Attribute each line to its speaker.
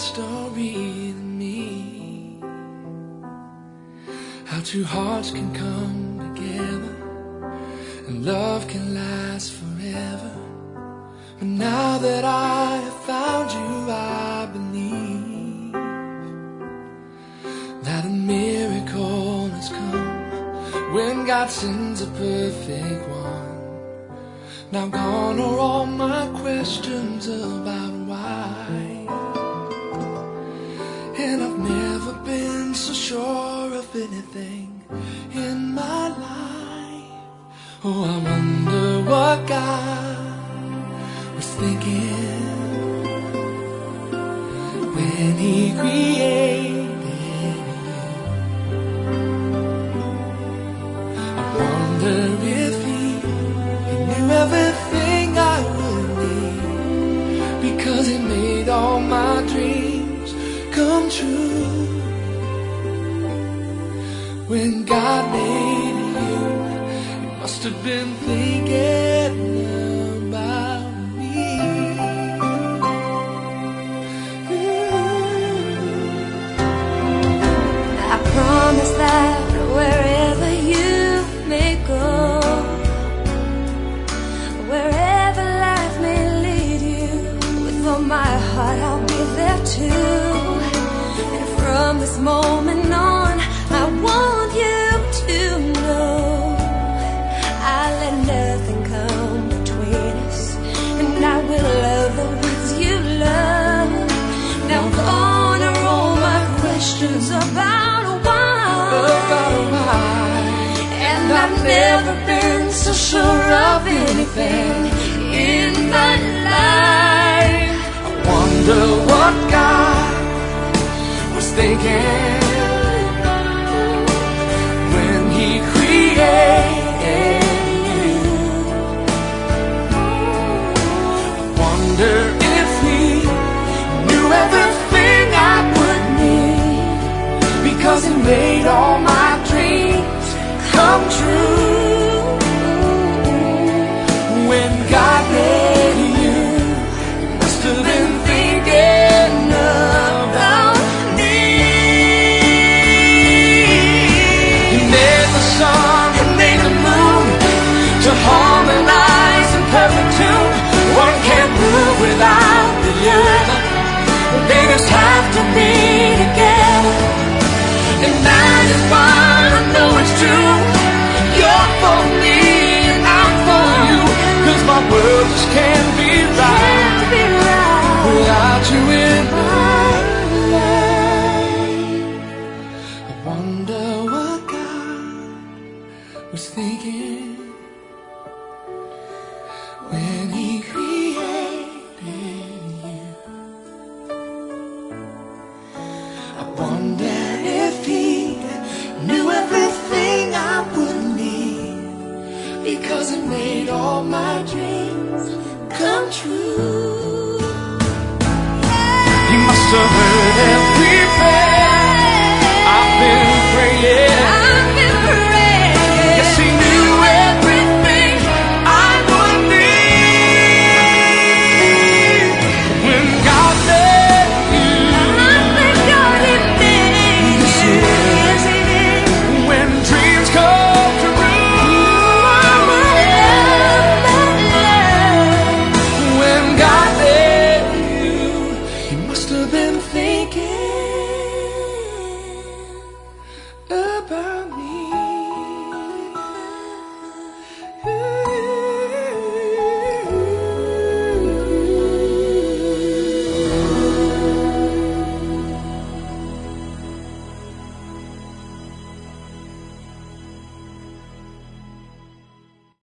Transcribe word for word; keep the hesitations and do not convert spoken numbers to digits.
Speaker 1: story to me, how two hearts can come together and love can last forever. But now that I have found you, I believe that a miracle has come when God sends a perfect one. Now gone are all my questions about why, and I've never been so sure of anything in my life. Oh, I wonder what God was thinking when He created you. I wonder if He, he knew everything I would need, because He made all my dreams come true. When God made you, He must have been thinking about me.
Speaker 2: I promise that wherever you may go, wherever life may lead you, with all my heart I'll be there too. And from this moment on, I want you to know I'll let nothing come between us, and I will love the ones you love. Now gone are all my questions about why,
Speaker 1: About why,
Speaker 2: and I've never been so sure of anything in my life.
Speaker 1: I wonder what God was thinking when He created you. I wonder if He knew everything I would need, because He made all my dreams come true. When God made you, He must have been thinking about me. He made the sun, He made the moon to harmonize in perfect tune. One can't move without the other, they just have to be together. And that is why I know it's true. You're for me and I'm for you, 'cause my world just can't be right
Speaker 2: Can't be right
Speaker 1: without you in my life. I wonder what God was thinking when He created you. I wonder if He knew everything I would need, because He made all my dreams come true. He must have heard every prayer